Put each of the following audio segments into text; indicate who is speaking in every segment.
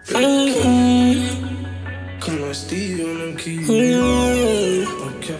Speaker 1: Come on, Steve on them keys. Okay.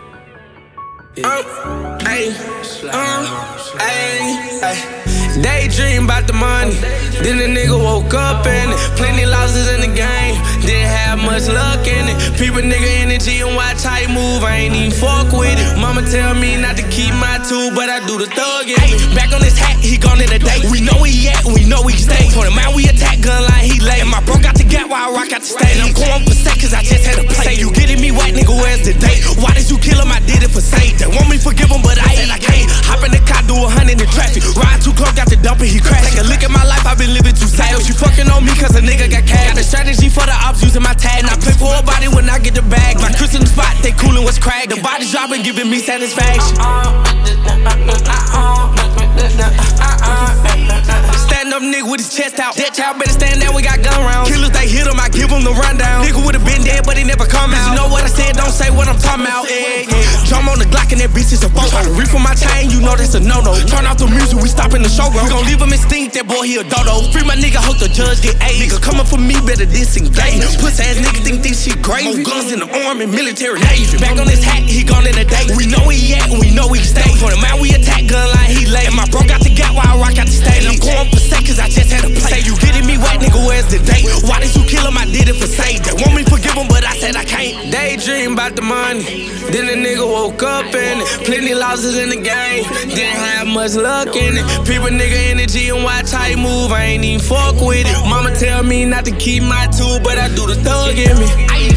Speaker 1: Daydream about the money. Then the nigga woke up in it. Plenty losses in the game. Didn't have much luck in it. People nigga energy and watch how he move. I ain't even fuck with it. Mama tell me not to keep my tool, but I do the thug in me. Back on his hat, he gone in a day. We know where he at, we know he stay. For the man we attack, gun line he lay. And my bro got the gap while I rock out the stage. I'm going for sake cause I just had a play. Say you getting me wet, nigga, where's the date? Why did you kill him? I did it for sake. They want me forgive him, but I said I can't. Hop in the car, do 100 in traffic. Ride too close, got the dump and he crash. Take a look at my life, I've been living too sad. She fucking on me cause a nigga got cash. Got a strategy for the ops using my tag. And I play for a body when I get the bag. My Chris in the spot, they coolin' what's cracked. The body dropping, giving me satisfaction. Stand up nigga with his chest out. That child better stand down, we got gun rounds. Killers, they hit him, I give him the rundown. Nigga would've been dead, but he never come out. You know what I said, don't say what I'm talking about. Yeah. Drum on the Glock and that bitch is a photo. Reef on my chain, you know that's a no-no. Turn off the music, we stopping the show, bro. We gon' leave him extinct, that boy he a dodo. Free my nigga, hope the judge get AIDS. Nigga coming for me, better disengage. Puss ass nigga think this shit gravy. More guns in the army, military navy. Back on his hat, he gone in a day. We know where he at, we know he stay. For the man we attack, gun line he lay. And my bro got the gap while I rock out the stage. And I'm going for sake cause I just had a play. Say you getting me wet, nigga, where's the date? Why did you kill him? I did it for sake. They want me forgive him, but I said I can't. Daydream about the money. Then the nigga woke up in it. Plenty losses in the game. Didn't have much luck in it. People nigga energy and watch how he move. I ain't even fuck with it. Mama tell me not to keep my tool, but I do the thug in me.